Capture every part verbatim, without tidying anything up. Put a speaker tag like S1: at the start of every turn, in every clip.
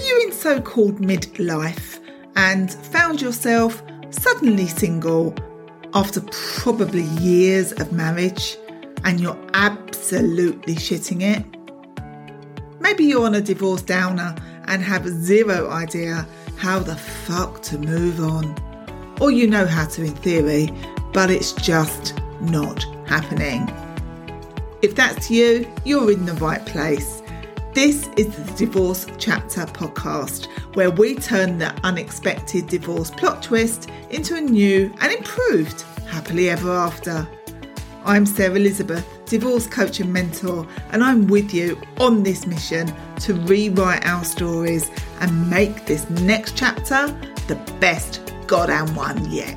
S1: you in so-called midlife and found yourself suddenly single after probably years of marriage and you're absolutely shitting it? Maybe you're on a divorce downer and have zero idea how the fuck to move on. Or you know how to in theory, but it's just not happening. If that's you, you're in the right place. This is the Divorce Chapter podcast, where we turn the unexpected divorce plot twist into a new and improved happily ever after. I'm Sarah Elizabeth, divorce coach and mentor, and I'm with you on this mission to rewrite our stories and make this next chapter the best goddamn one yet.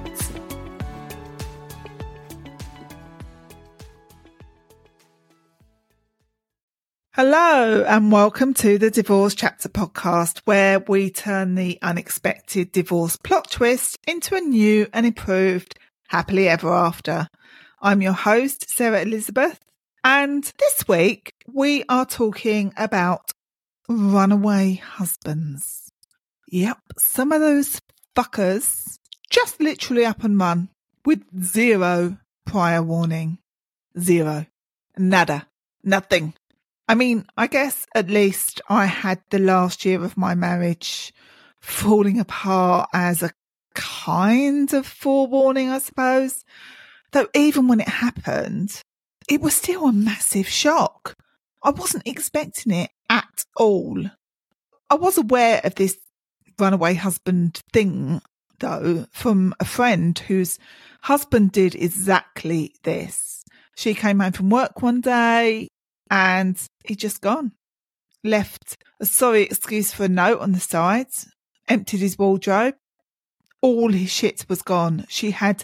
S1: Hello and welcome to the Divorce Chapter podcast, where we turn the unexpected divorce plot twist into a new and improved happily ever after. I'm your host, Sarah Elizabeth, and this week we are talking about runaway husbands. Yep, some of those fuckers just literally up and run with zero prior warning. Zero. Nada. Nothing. I mean, I guess at least I had the last year of my marriage falling apart as a kind of forewarning, I suppose. Though even when it happened, it was still a massive shock. I wasn't expecting it at all. I was aware of this runaway husband thing, though, from a friend whose husband did exactly this. She came home from work one day, and he'd just gone. Left a sorry excuse for a note on the side, emptied his wardrobe. All his shit was gone. She had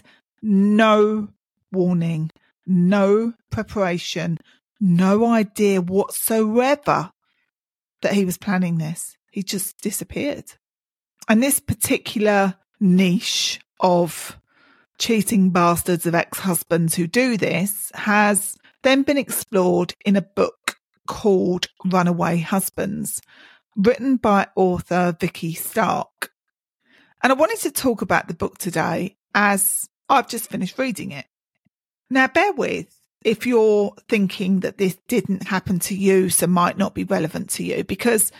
S1: no warning, no preparation, no idea whatsoever that he was planning this. He just disappeared. And this particular niche of cheating bastards of ex-husbands who do this has then been explored in a book called Runaway Husbands, written by author Vicky Stark. And I wanted to talk about the book today as I've just finished reading it. Now, bear with if you're thinking that this didn't happen to you, so might not be relevant to you, because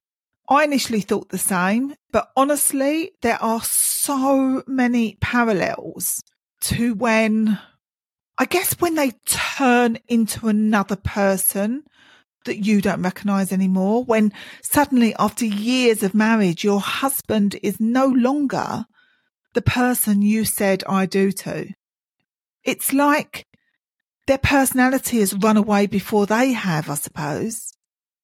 S1: I initially thought the same, but honestly, there are so many parallels to when I guess when they turn into another person that you don't recognise anymore, when suddenly after years of marriage, your husband is no longer the person you said I do to. It's like their personality has run away before they have, I suppose.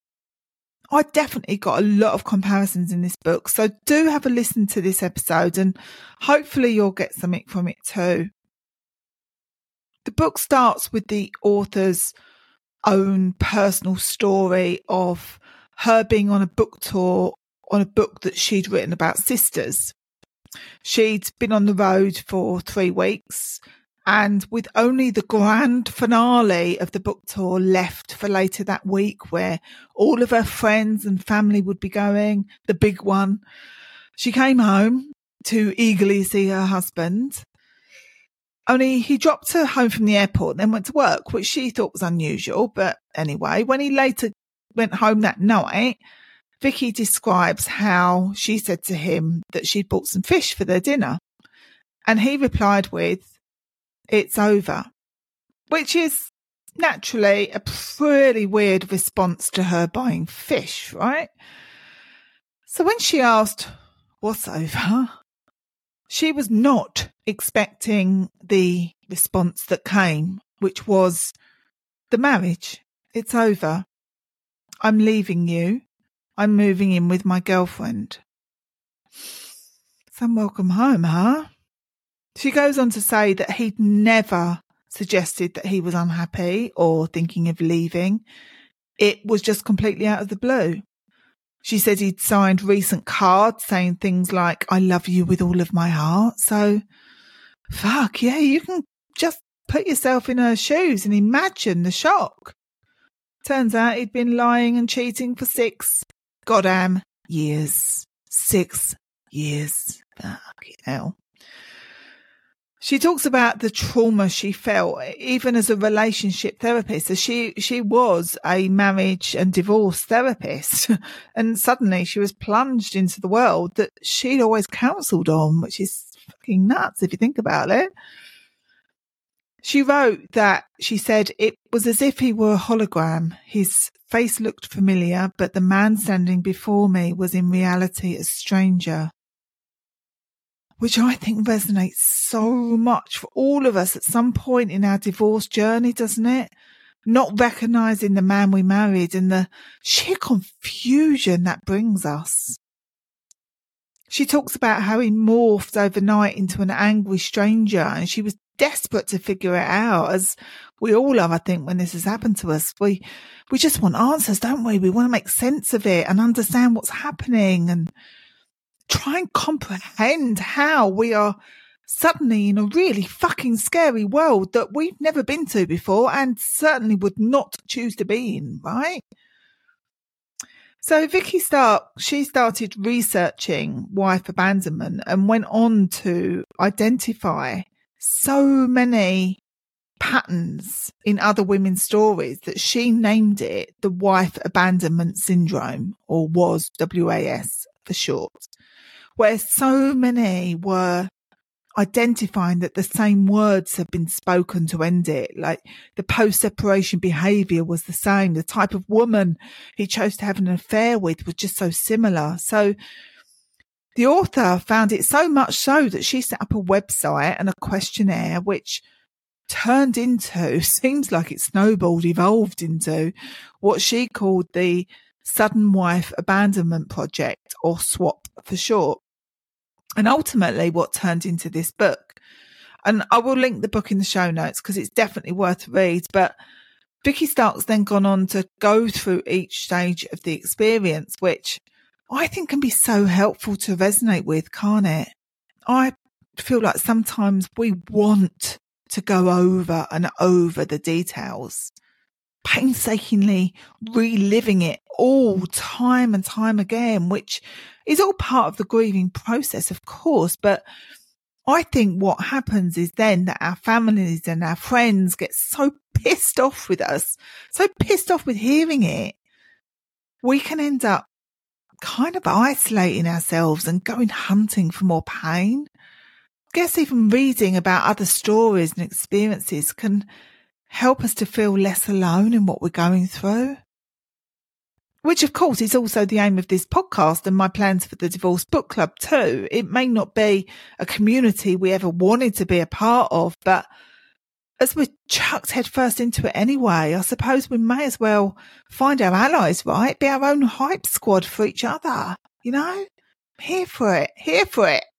S1: I definitely got a lot of comparisons in this book, so do have a listen to this episode and hopefully you'll get something from it too. The book starts with the author's own personal story of her being on a book tour on a book that she'd written about sisters. She'd been on the road for three weeks and with only the grand finale of the book tour left for later that week, where all of her friends and family would be going, the big one, she came home to eagerly see her husband. Only he dropped her home from the airport and then went to work, which she thought was unusual. But anyway, when he later went home that night, Vicky describes how she said to him that she'd bought some fish for their dinner. And he replied with, "It's over," which is naturally a pretty weird response to her buying fish, right? So when she asked, "What's over?" she was not expecting the response that came, which was, "The marriage. It's over. I'm leaving you. I'm moving in with my girlfriend." Some welcome home, huh? She goes on to say that he'd never suggested that he was unhappy or thinking of leaving. It was just completely out of the blue. She said he'd signed recent cards saying things like, "I love you with all of my heart." So, fuck, yeah, you can just put yourself in her shoes and imagine the shock. Turns out he'd been lying and cheating for six goddamn years. Six years. Fucking hell. She talks about the trauma she felt, even as a relationship therapist. So she, she was a marriage and divorce therapist. And suddenly she was plunged into the world that she'd always counselled on, which is fucking nuts if you think about it. She wrote that, she said, it was as if he were a hologram. His face looked familiar, but the man standing before me was in reality a stranger. Which I think resonates so much for all of us at some point in our divorce journey, doesn't it? Not recognising the man we married and the sheer confusion that brings us. She talks about how he morphed overnight into an angry stranger, and she was desperate to figure it out, as we all are, I think, when this has happened to us. We, we just want answers, don't we? We want to make sense of it and understand what's happening and try and comprehend how we are suddenly in a really fucking scary world that we've never been to before and certainly would not choose to be in, right? So Vicky Stark, she started researching wife abandonment and went on to identify so many patterns in other women's stories that she named it the wife abandonment syndrome, or was W A S for short, where so many were identifying that the same words had been spoken to end it. Like the post-separation behaviour was the same. The type of woman he chose to have an affair with was just so similar. So the author found it so much so that she set up a website and a questionnaire, which turned into, seems like it snowballed, evolved into what she called the Sudden Wife Abandonment Project, or SWAP for short. And ultimately what turned into this book. And I will link the book in the show notes because it's definitely worth a read. But Vicky Stark's then gone on to go through each stage of the experience, which I think can be so helpful to resonate with, can't it? I feel like sometimes we want to go over and over the details, painstakingly reliving it all time and time again, which is all part of the grieving process, of course. But I think what happens is then that our families and our friends get so pissed off with us, so pissed off with hearing it, we can end up kind of isolating ourselves and going hunting for more pain. I guess even reading about other stories and experiences can help us to feel less alone in what we're going through. Which, of course, is also the aim of this podcast and my plans for the Divorce Book Club too. It may not be a community we ever wanted to be a part of, but as we're chucked headfirst into it anyway, I suppose we may as well find our allies, right? Be our own hype squad for each other, you know? Here for it, here for it.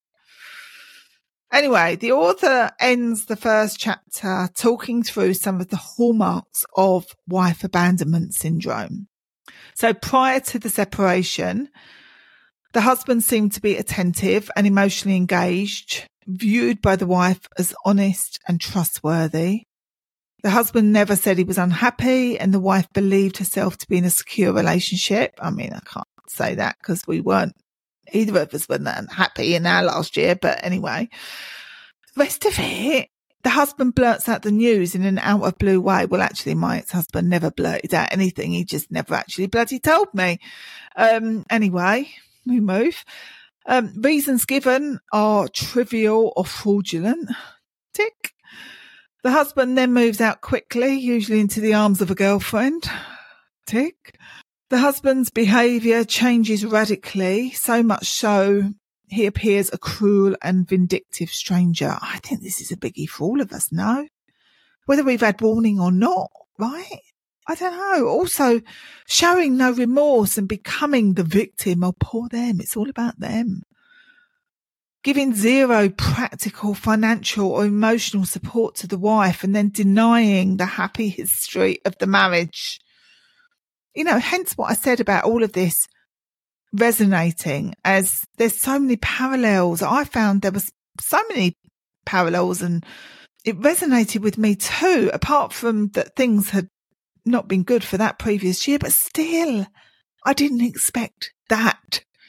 S1: Anyway, the author ends the first chapter talking through some of the hallmarks of wife abandonment syndrome. So prior to the separation, the husband seemed to be attentive and emotionally engaged, viewed by the wife as honest and trustworthy. The husband never said he was unhappy, and the wife believed herself to be in a secure relationship. I mean, I can't say that because we weren't, either of us weren't happy in our last year, but anyway. The rest of it, the husband blurts out the news in an out of blue way. Well, actually, my ex-husband never blurted out anything. He just never actually bloody told me. Um, anyway, we move. Um, reasons given are trivial or fraudulent. Tick. The husband then moves out quickly, usually into the arms of a girlfriend. Tick. The husband's behaviour changes radically, so much so he appears a cruel and vindictive stranger. I think this is a biggie for all of us, no? Whether we've had warning or not, right? I don't know. Also, showing no remorse and becoming the victim. Oh, poor them. It's all about them. Giving zero practical, financial or emotional support to the wife and then denying the happy history of the marriage. You know, hence what I said about all of this resonating, as there's so many parallels. I found there was so many parallels and it resonated with me too, apart from that things had not been good for that previous year, but still I didn't expect that.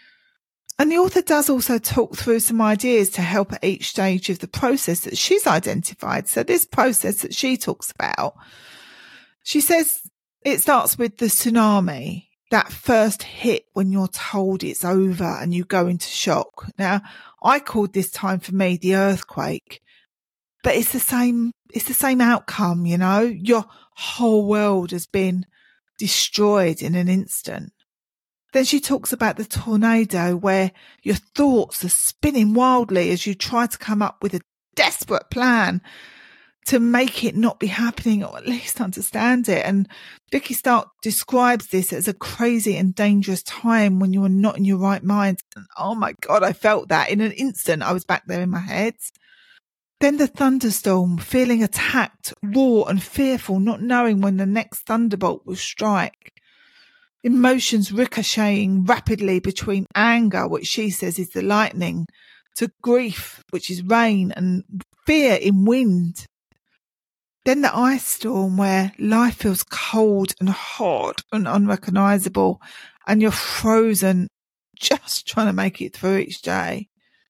S1: And the author does also talk through some ideas to help at each stage of the process that she's identified. So this process that she talks about, she says it starts with the tsunami, that first hit when you're told it's over and you go into shock. Now, I called this time for me the earthquake, but it's the same, it's the same outcome, you know, your whole world has been destroyed in an instant. Then she talks about the tornado where your thoughts are spinning wildly as you try to come up with a desperate plan to make it not be happening, or at least understand it. And Vicky Stark describes this as a crazy and dangerous time when you are not in your right mind. And oh my God, I felt that in an instant. I was back there in my head. Then the thunderstorm, feeling attacked, raw and fearful, not knowing when the next thunderbolt will strike. Emotions ricocheting rapidly between anger, which she says is the lightning, to grief, which is rain, and fear in wind. Then the ice storm where life feels cold and hard and unrecognisable and you're frozen just trying to make it through each day.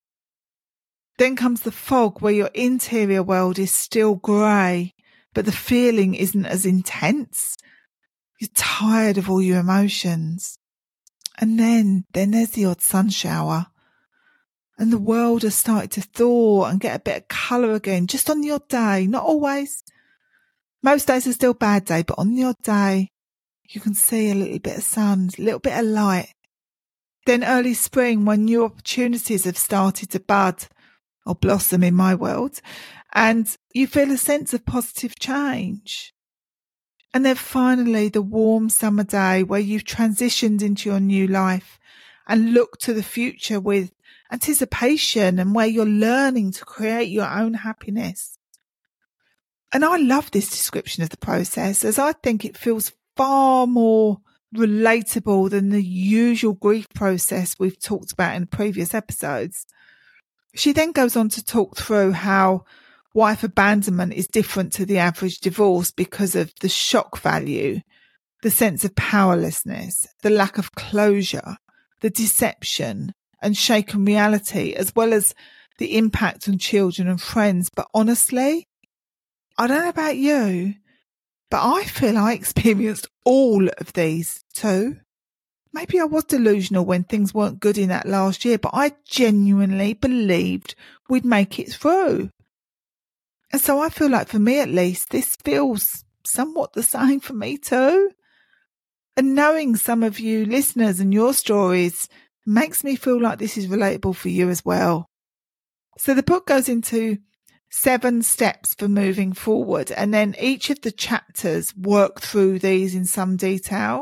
S1: Then comes the fog where your interior world is still grey, but the feeling isn't as intense. You're tired of all your emotions. And then, then there's the odd sun shower. And the world has started to thaw and get a bit of colour again, just on the odd day, not always. Most days are still bad day, but on the odd day, you can see a little bit of sun, a little bit of light. Then early spring, when new opportunities have started to bud, or blossom in my world, and you feel a sense of positive change. And then finally, the warm summer day where you've transitioned into your new life and look to the future with anticipation and where you're learning to create your own happiness. And I love this description of the process, as I think it feels far more relatable than the usual grief process we've talked about in previous episodes. She then goes on to talk through how wife abandonment is different to the average divorce because of the shock value, the sense of powerlessness, the lack of closure, the deception and shaken reality, as well as the impact on children and friends. But honestly, I don't know about you, but I feel I experienced all of these too. Maybe I was delusional when things weren't good in that last year, but I genuinely believed we'd make it through. And so I feel like, for me at least, this feels somewhat the same for me too. And knowing some of you listeners and your stories makes me feel like this is relatable for you as well. So the book goes into seven steps for moving forward, and then each of the chapters work through these in some detail.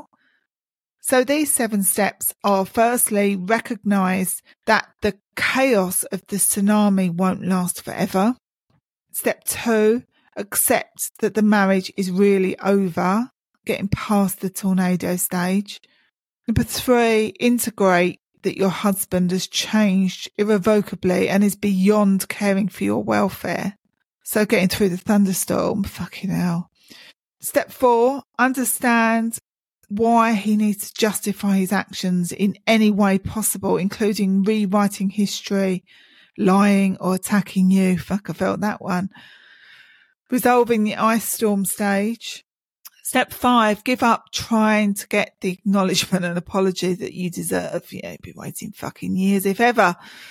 S1: So these seven steps are: firstly, recognise that the chaos of the tsunami won't last forever. Step two, accept that the marriage is really over, getting past the tornado stage. Number three, integrate that your husband has changed irrevocably and is beyond caring for your welfare. So getting through the thunderstorm, fucking hell. Step four, understand why he needs to justify his actions in any way possible, including rewriting history, lying or attacking you. Fuck, I felt that one. Resolving the ice storm stage. Step five, give up trying to get the acknowledgement and apology that you deserve. Yeah, you've been waiting fucking years, if ever.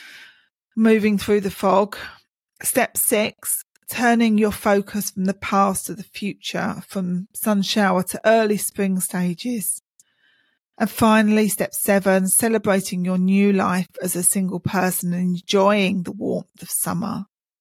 S1: Moving through the fog. Step six, turning your focus from the past to the future, from sun shower to early spring stages. And finally, step seven, celebrating your new life as a single person and enjoying the warmth of summer.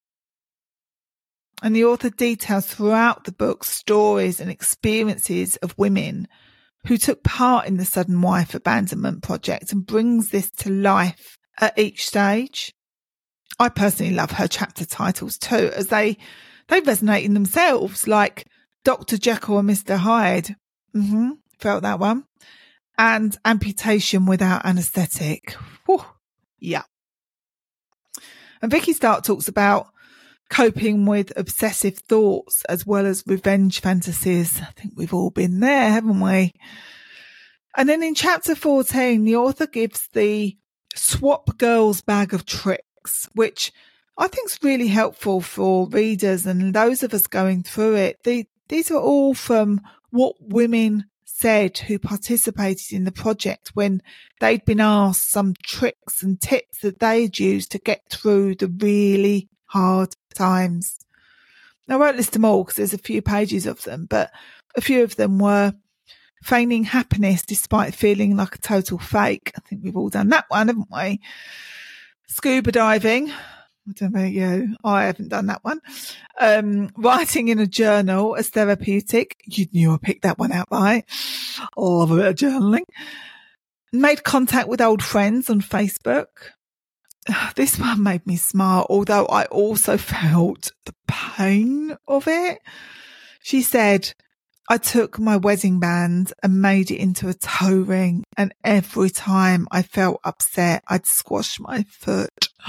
S1: And the author details throughout the book stories and experiences of women who took part in the Sudden Wife Abandonment Project and brings this to life at each stage. I personally love her chapter titles too, as they, they resonate in themselves, like Doctor Jekyll and Mister Hyde. Mm-hmm, felt that one. And amputation without anaesthetic. Whew, yeah. And Vicky Stark talks about coping with obsessive thoughts as well as revenge fantasies. I think we've all been there, haven't we? And then in chapter fourteen, the author gives the Swap Girl's Bag of Tricks, which I think is really helpful for readers and those of us going through it. The, these are all from what women said who participated in the project when they'd been asked some tricks and tips that they'd used to get through the really hard times. I won't list them all because there's a few pages of them, but a few of them were feigning happiness despite feeling like a total fake. I think we've all done that one, haven't we? Scuba diving. I don't know about you. I haven't done that one. Um, writing in a journal as therapeutic. You knew I picked that one out, right? I love a bit of journaling. Made contact with old friends on Facebook. This one made me smile, although I also felt the pain of it. She said, I took my wedding band and made it into a toe ring, and every time I felt upset, I'd squash my foot.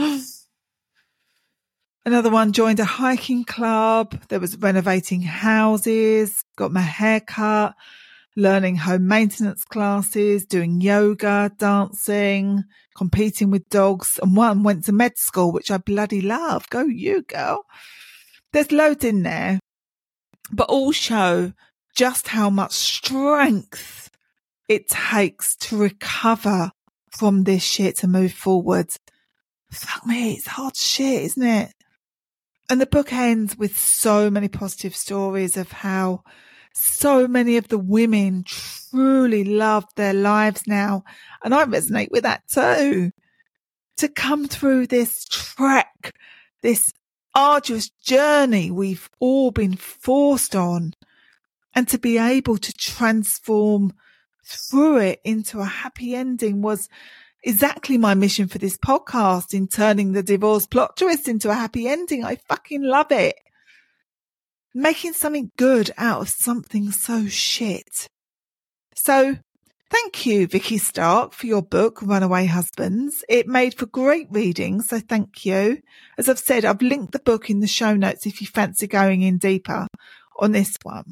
S1: Another one, joined a hiking club. There was renovating houses, got my hair cut, learning home maintenance classes, doing yoga, dancing, competing with dogs, and one went to med school, which I bloody love. Go you, girl. There's loads in there, but all show just how much strength it takes to recover from this shit to move forward. Fuck me, it's hard shit, isn't it? And the book ends with so many positive stories of how so many of the women truly love their lives now. And I resonate with that too. To come through this trek, this arduous journey we've all been forced on, and to be able to transform through it into a happy ending was exactly my mission for this podcast, in turning the divorce plot twist into a happy ending. I fucking love it. Making something good out of something so shit. So thank you, Vicky Stark, for your book, Runaway Husbands. It made for great reading, so thank you. As I've said, I've linked the book in the show notes if you fancy going in deeper on this one.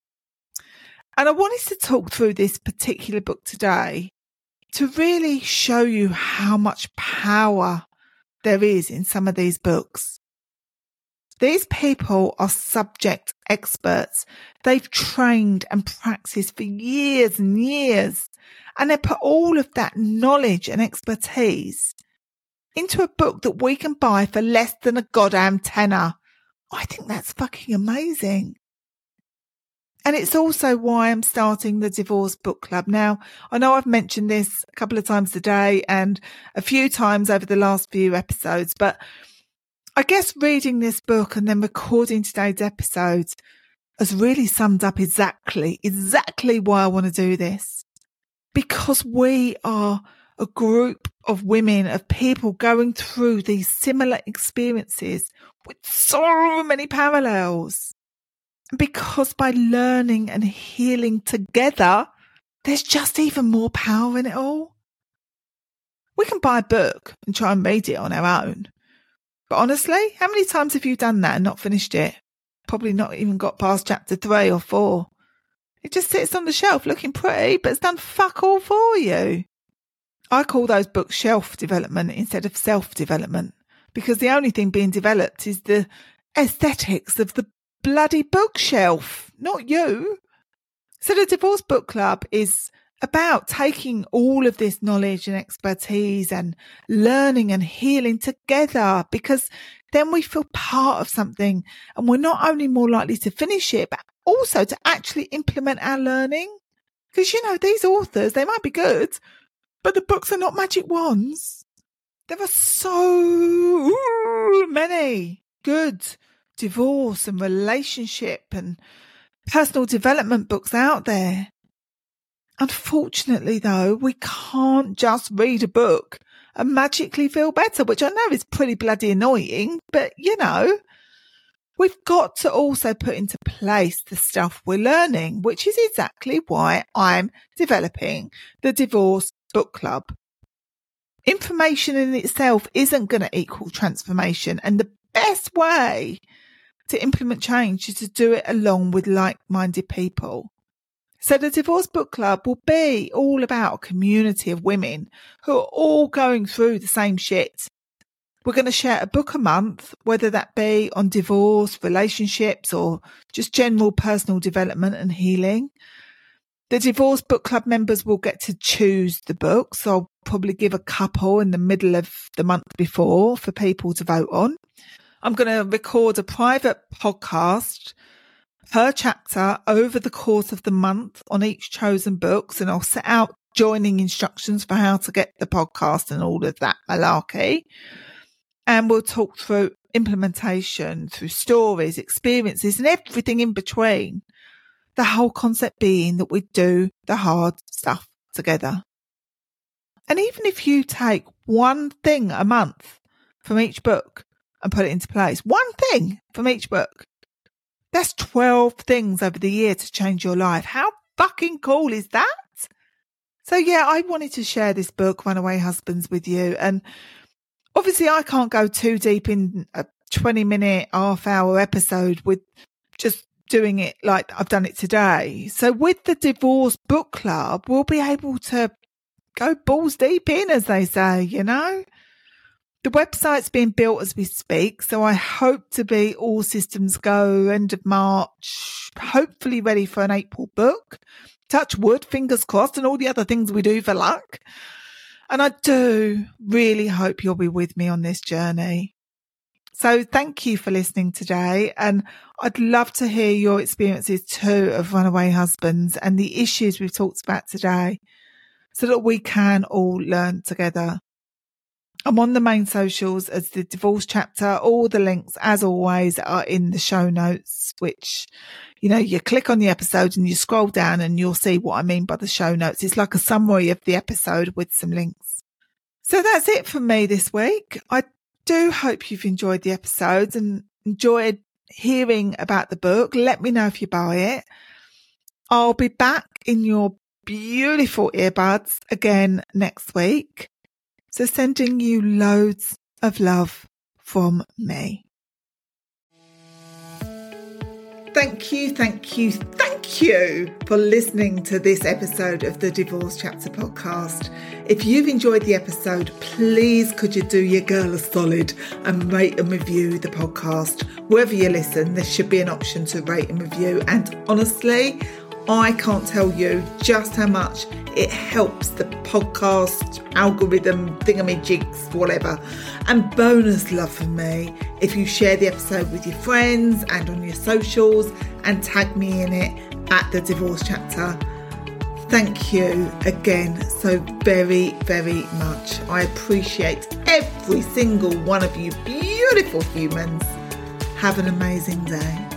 S1: And I wanted to talk through this particular book today to really show you how much power there is in some of these books. These people are subject experts. They've trained and practiced for years and years, and they put all of that knowledge and expertise into a book that we can buy for less than a goddamn tenner. I think that's fucking amazing. And it's also why I'm starting the Divorce Book Club. Now, I know I've mentioned this a couple of times today and a few times over the last few episodes, but I guess reading this book and then recording today's episodes has really summed up exactly, exactly why I want to do this. Because we are a group of women, of people going through these similar experiences with so many parallels. Because by learning and healing together, there's just even more power in it all. We can buy a book and try and read it on our own. But honestly, how many times have you done that and not finished it? Probably not even got past chapter three or four. It just sits on the shelf looking pretty, but it's done fuck all for you. I call those books shelf development instead of self-development, because the only thing being developed is the aesthetics of the bloody bookshelf, not you. So the Divorce Book Club is about taking all of this knowledge and expertise and learning and healing together, because then we feel part of something and we're not only more likely to finish it, but also to actually implement our learning. Because, you know, these authors, they might be good, but the books are not magic wands. There are so many good divorce and relationship and personal development books out there. Unfortunately, though, we can't just read a book and magically feel better, which I know is pretty bloody annoying, but you know, we've got to also put into place the stuff we're learning, which is exactly why I'm developing the Divorce Book Club. Information in itself isn't going to equal transformation, and the best way to implement change is to do it along with like-minded people. So the Divorce Book Club will be all about a community of women who are all going through the same shit. We're going to share a book a month, whether that be on divorce, relationships, or just general personal development and healing. The Divorce Book Club members will get to choose the books. So I'll probably give a couple in the middle of the month before for people to vote on. I'm going to record a private podcast per chapter over the course of the month on each chosen books, and I'll set out joining instructions for how to get the podcast and all of that malarkey. And we'll talk through implementation, through stories, experiences, and everything in between. The whole concept being that we do the hard stuff together. And even if you take one thing a month from each book and put it into place, one thing from each book, that's twelve things over the year to change your life. How fucking cool is that? So yeah, I wanted to share this book, Runaway Husbands, with you. And obviously I can't go too deep in a twenty minute, half hour episode with just doing it like I've done it today. So with the Divorce Book Club, we'll be able to go balls deep in, as they say, you know. The website's being built as we speak, so I hope to be all systems go end of March, hopefully ready for an April book. Touch wood, fingers crossed, and all the other things we do for luck. And I do really hope you'll be with me on this journey. So thank you for listening today, and I'd love to hear your experiences too of runaway husbands and the issues we've talked about today, so that we can all learn together. I'm on the main socials as the Divorce Chapter. All the links, as always, are in the show notes, which, you know, you click on the episode and you scroll down and you'll see what I mean by the show notes. It's like a summary of the episode with some links. So that's it from me this week. I do hope you've enjoyed the episodes and enjoyed hearing about the book. Let me know if you buy it. I'll be back in your beautiful earbuds again next week. So sending you loads of love from me. Thank you, thank you, thank you for listening to this episode of the Divorce Chapter podcast. If you've enjoyed the episode, please could you do your girl a solid and rate and review the podcast. Wherever you listen, there should be an option to rate and review. And honestly, I can't tell you just how much it helps the podcast algorithm, thingamajigs, whatever. And bonus love from me if you share the episode with your friends and on your socials and tag me in it at the Divorce Chapter. Thank you again so very, very much. I appreciate every single one of you beautiful humans. Have an amazing day.